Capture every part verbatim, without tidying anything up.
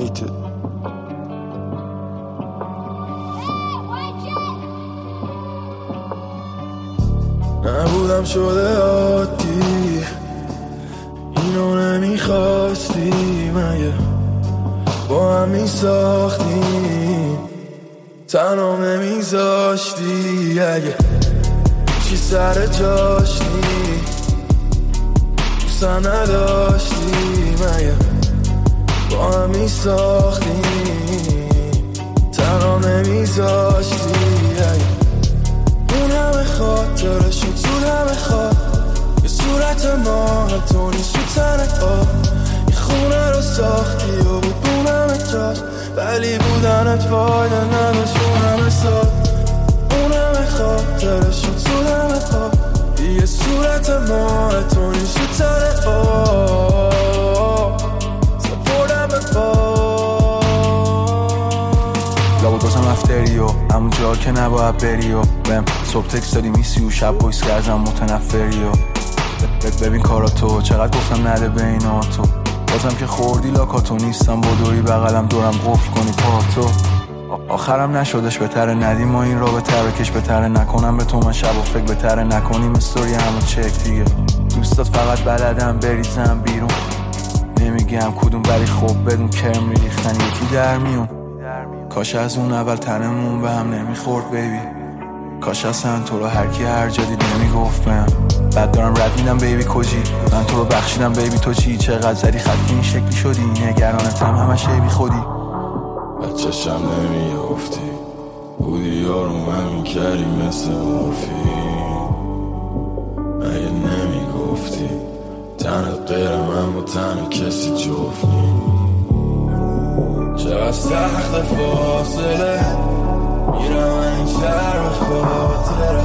Hated. نبودم شده عادی، اینو نمیخواستی مگه با هم میساختیم، تنها نمیذاشتی اگه چی سر جاش نی دوستم نداشتی مگه با هم میساختیم، تنها نمیذاشتی اگه اون همه خاطرشو تو همه خواب یه صورت ما تو نیست تو تنت آب یه خونه رو ساختی و بود اون همه جاش ولی بودنت فایده نداشت اون همه سال اون همه خاطرشو تو همه خواب یه صورت ما تو نیست تو تنت آب سپردم به پا لابد بازم افتری و همون جا که نباید بری و بهم صبح تکس دادی میسی و شب بایس که ازم متنفری و ببین کاراتو چقدر گفتم نده بینا تو بازم که خوردی لاکاتو نیستم بدوی بغلم دورم قفل کنی پاتو آخرم نشدش بهتره ندیم ما این را بهتره کش بهتره نکنم به تو من شب و فکر بهتره نکنیم استوری همو چک دیگه دوستات فقط بلدم بریزم بیرون نمیگم کدوم ولی خوب بدون کرم میریختن یکی در میون کاش از اون اول تنمون به هم نمیخورد بیبی کاش اصلا تو رو هر کی هر جا دید نمیگفت بهم بعد دارم رد میدم بیبی کجی من تو رو بخشیدم بیبی تو چی چقدر زدی خط این شکلی شدی نگرانتم همش بی خودی بچه‌شم نمیافتی بودی یارو من میکردی مثل مورفین مگه نمیگفتی تنت غیر من با تن کسی جفت نی چقدر سخت فاصله میرم این شهر به خاطره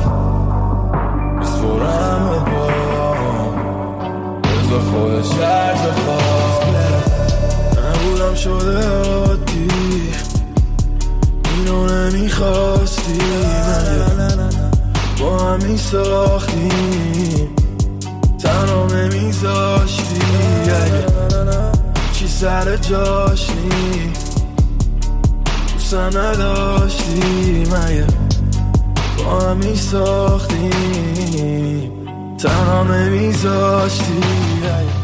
بسپرم به بام بزا خودش هر جا خواست بره نبودم شده عادی اینو نمیخواستی مگه با هم میساختیم تنها نمیذاشتی اگه چی سر جاش نی دوستم نداشتی مگه با هم میساختیم تنها نمیذاشتی